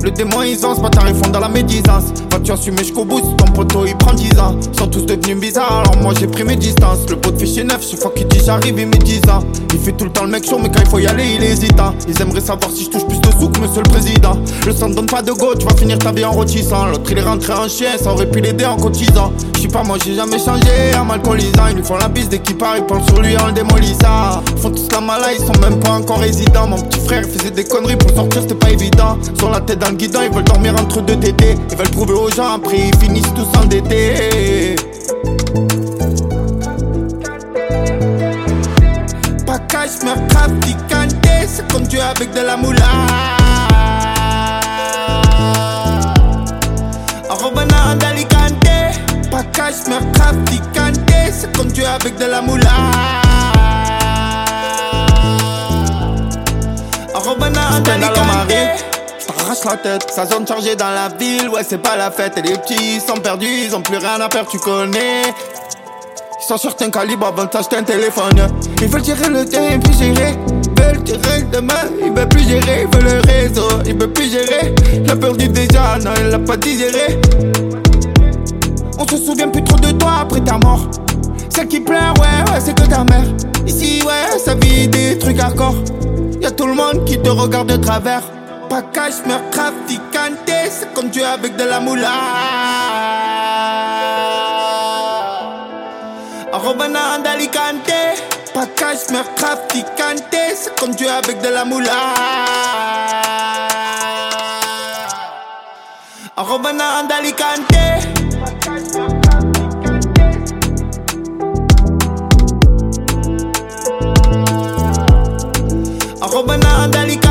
Le démonisant, ce bâtard ils font dans la médisance. Vas-tu assumer jusqu'au bout si ton poteau il prend 10 ans. Ils sont tous devenus bizarres alors moi j'ai pris mes distances. Le pot de fichier neuf, chaque fois qu'il dit j'arrive il met 10 ans. Il fait tout le temps le mec chaud mais quand il faut y aller il est hésitant. Ils aimeraient savoir si je touche plus de sous que monsieur le président. Le sang ne donne pas de go, tu vas finir ta vie en rôtissant. L'autre il est rentré en chien, ça aurait pu l'aider en cotisant. Je sais pas moi j'ai jamais changé en m'alcoolisant. Ils lui font la bise dès qu'il part, ils parlent sur lui en le démolissant. Ils font tous la mala, ils sont même pas encore résidents. Mon petit frère faisait des conneries pour sortir c'était pas évident. Sur la tête dans le guidon, ils veulent dormir entre deux tétés. Ils veulent prouver aux gens, après ils finissent tous endettés. Pas cash, mais trafiquanté, c'est comme Dieu avec de la moula. Arrobana d'Alicante. Pas cash, mais trafiquanté, c'est comme Dieu avec de la moula. Arrobana d'Alicante. Arrache la tête, sa zone chargée dans la ville, ouais c'est pas la fête. Et les petits ils sont perdus, ils ont plus rien à perdre, tu connais. Ils sont sur un calibre avant de s'acheter un téléphone. Ils veulent tirer le temps et puis gérer. Ils veulent tirer le demain, ils veulent plus gérer. Ils veulent le réseau, ils veulent plus gérer. Il a perdu déjà, non il l'a pas digéré. On se souvient plus trop de toi après ta mort. Celle qui pleure, ouais c'est que ta mère. Ici ouais ça vit des trucs hardcore. Y'a tout le monde qui te regarde de travers. Pas cash, mais trafiquanté, c'est comme Dieu avec de la moula. Arrobana d'Alicante. Pas cash, mais trafiquanté, c'est comme Dieu avec de la moula. Arrobana d'Alicante. Arrobana d'Alicante.